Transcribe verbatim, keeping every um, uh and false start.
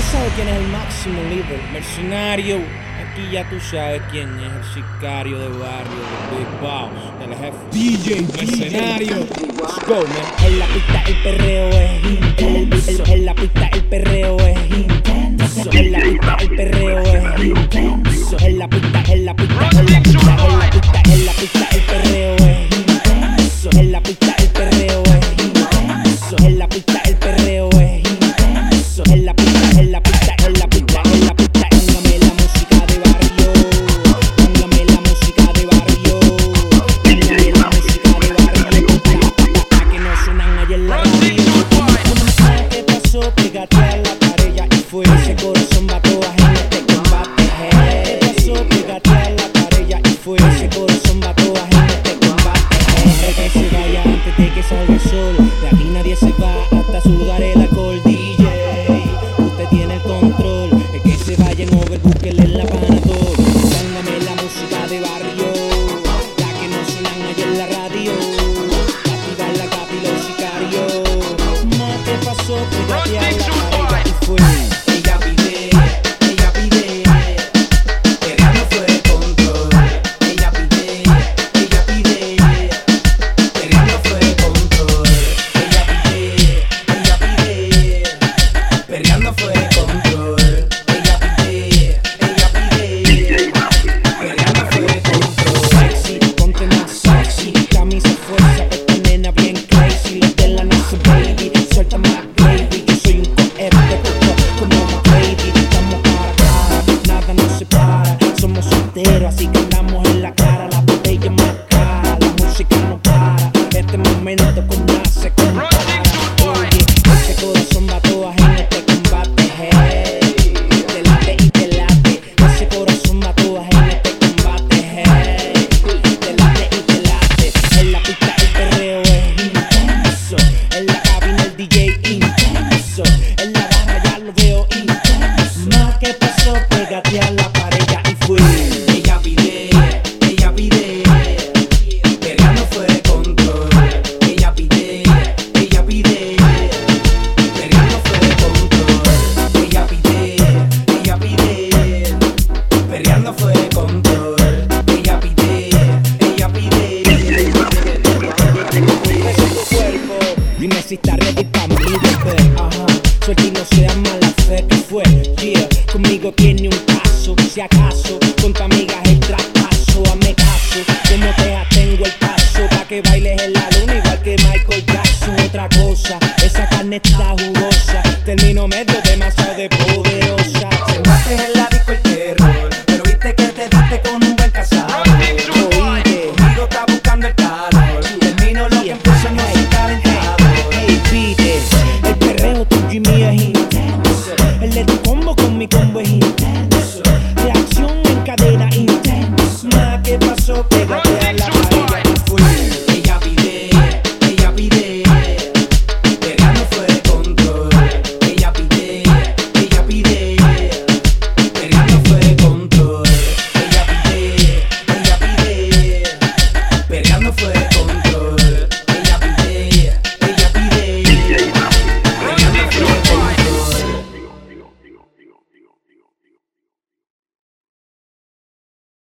sabes quién es el máximo líder, mercenario. Aquí ya tú sabes quién es el sicario de barrio, el Big Boss, el jefe. D J, mercenario. Let's go, man. En la pista el perreo es intenso. En la pista el perreo es intenso. En la pista el perreo es intenso. En la pista, en la pista, en la pista, en la pista, en la pista el perreo es intenso. En la pista el perreo es intenso. En la pista el perreo es intenso. En la pista, en la pista, en la pista, en la pista, póngame la música de barrio. Póngame la música de barrio. Póngame la música de barrio. Pa' que no suenan allá en la radio. ¿Qué pasó? Pégate a la pared ya y fue. Ese corazón mató a gente en este combate. ¿Qué pasó? Pégate a la pared ya y fue. Ese corazón mató a gente en este combate. Que se vaya antes de que salga el sol. De aquí nadie se va hasta sudar el alcohol. D J, usted tiene el control. El que se vaya en over, búsquele en la Panadol. Póngame la música de barrio, la que no suenan allá en la radio. Pa' activar la capa y los sicarios. Ma, ¿qué pasó? Pégate a la pared y fue. Ella pide, ella pide, perreando fuera de control. Ella pide, ella pide, perreando fuera de control. Ella pide, ella pide, perreando fuera de control. Ella pide, ella pide, perreando fuera de control. Sexy, ponte más sexy. Camisa fuerza, esta nena bien crazy. Los de la NASA, baby, suelta más gravy. Yo soy un cohete, como una baby. Estamos cara a cara, nada nos separa. Somos solteros, así que andamos en la cara. La botella más cara, la música no para. Este momento con nace con oye, ese corazón mató a gente en este combate. Hey, te late y te late. Ese corazón mató a gente en este combate. Hey, te late y te late. En la pista el perreo es intenso. En la cabina el D J intenso. En la barra ya lo veo intenso.